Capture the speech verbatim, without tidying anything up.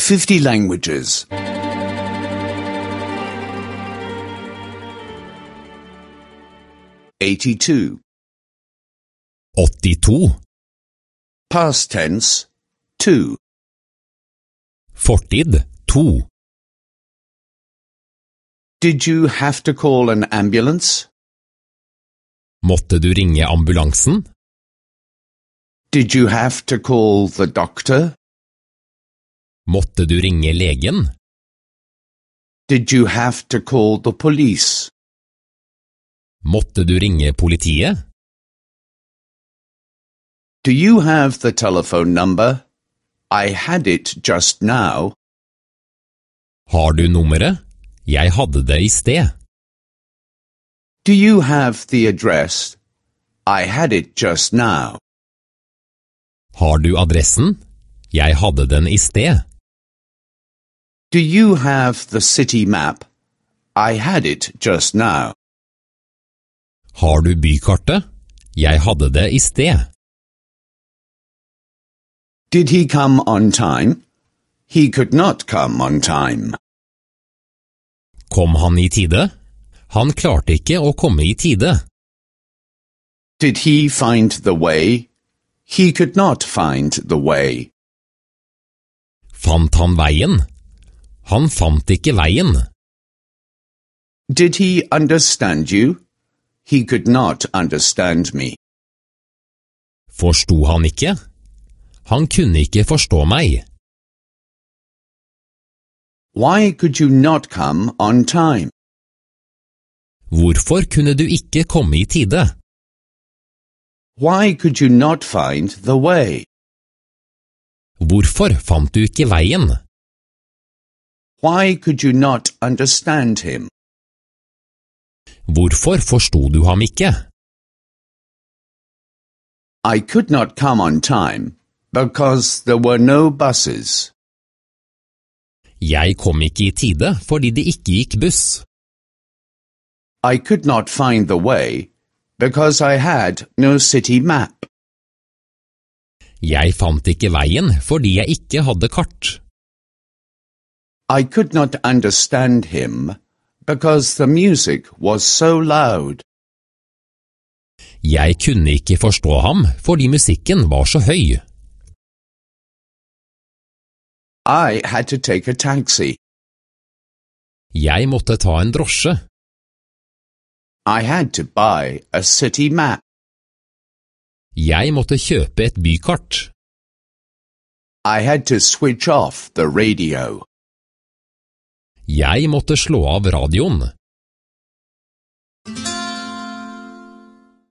fifty languages. eighty-two. åttito. Past tense, two. Fortid, to. Did you have to call an ambulance? Måtte du ringe ambulansen? Did you have to call the doctor? Måtte du ringe legen? Did you have to call the police? Måtte du ringe politiet? Do you have the telephone number? I had it just now. Har du nummeret? Jeg hadde det i sted. Do you have the address? I had it just now. Har du adressen? Jeg hadde den i sted. Do you have the city map? I had it just now. Har du bykartet? Jeg hadde det i sted. Did he come on time? He could not come on time. Kom han i tide? Han klarte ikke å komme i tide. Did he find the way? He could not find the way. Fant han veien? Han fant ikke veien. Did he understand you? He could not understand me. Forsto han ikke? Han kunne ikke forstå meg. Why could you not come on time? Hvorfor kunne du ikke komme i tide? Why could you not find the way? Hvorfor fant du ikke veien? Why could you not understand him? Hvorfor forsto du ham ikke? I could not come on time because there were no buses. Jeg kom ikke i tide fordi det ikke gikk buss. I could not find the way because I had no city map. Jeg fant ikke veien fordi jeg ikke hadde kart. I could not understand him because the music was so loud. Jeg kunne ikke forstå ham fordi musikken var så høy. I had to take a taxi. Jeg måtte ta en drosje. I had to buy a city map. Jeg måtte kjøpe et bykart. I had to switch off the radio. Jeg måtte slå av radioen.